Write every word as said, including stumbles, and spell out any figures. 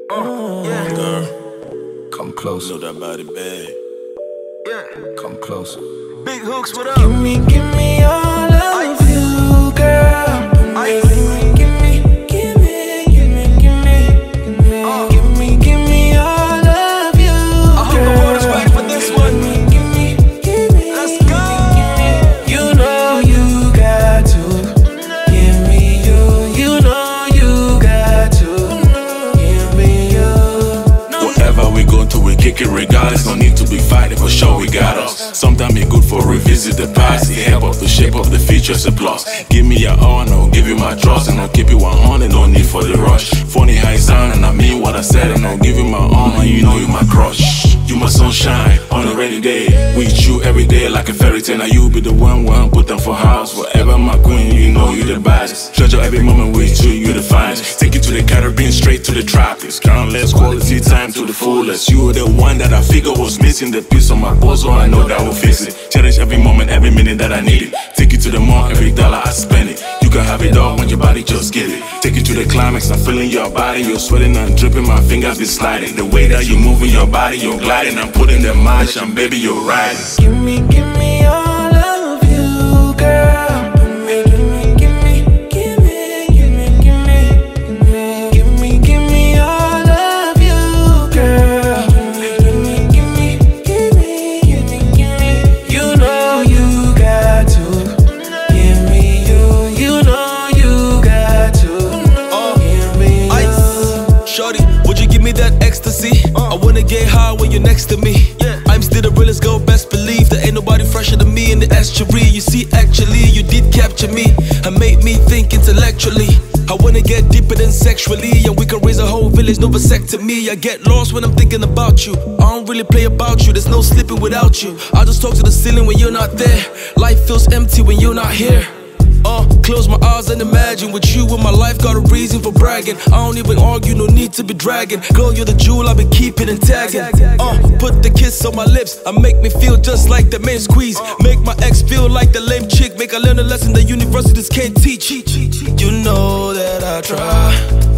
Uh, yeah. Girl, Come closer. know that body bad. Yeah. Come closer. Big Hooks, what up? Give me, give me all of you, girl. Ice. Give me, give me, give me, give me, give me, Uh. give me, give me all of you, I hope the world is ready for this one. Give me, give me, Let's go. you know you got to give me you. You know you got to give me you. Whatever we go through, we kick it regardless. No need to be fighting, for sure we got us. Sometimes it's good for revisit the past. It help us to shape up the future, it's a plus. Give me your all, and I'll give you my trust, and I'll keep you one hundred, no need for the rush. Funny how it sound, and I mean what I said, and I'll give you my all, and you know you my crush. You my sunshine on a rainy day. With you every day like a fairy tale. Now you be the one, one put them for house. Whatever my queen, you know you the baddest. Treasure every moment with you, you the finest. Take you to the Caribbean, straight to the tropics. Countless quality time to the fullest. You were the one that I figure was missing. The piece of my puzzle, I know that will fix it. Cherish every moment, every minute that I need it. Take you to the mall, every dollar I spend it. You can have it all when your body just get it. Take you to the climax, I'm feeling your body. You're sweating and dripping, my fingers be sliding. The way that you moving your body, you're gliding. I'm putting the motion, baby, you're riding. Give me, give me all of you, girl. Give me, give me, give me, give me, give me, give me, give me all of you, girl. Give me, give me, give me, give me, give me. You know you got to give me you. You know you got to give me you. Ice. Shorty, would you give me that ecstasy? I wanna get high when you're next to me. I'm still the realest girl, best believe there ain't nobody fresher than me in the estuary. You see, actually, you did capture me and make me think intellectually. I wanna get deeper than sexually, and we can raise a whole village, no vasectomy. I get lost when I'm thinking about you. I don't really play about you, there's no sleeping without you. I just talk to the ceiling when you're not there. Life feels empty when you're not here. Uh, close my eyes and imagine with you in my life, got a reason for bragging. I don't even argue, no need to be dragging. Girl, you're the jewel I've been keeping and tagging. Uh, put the kiss on my lips and make me feel just like the main squeeze. Make my ex feel like the lame chick. Make I learn a lesson that universities can't teach. You know that I try.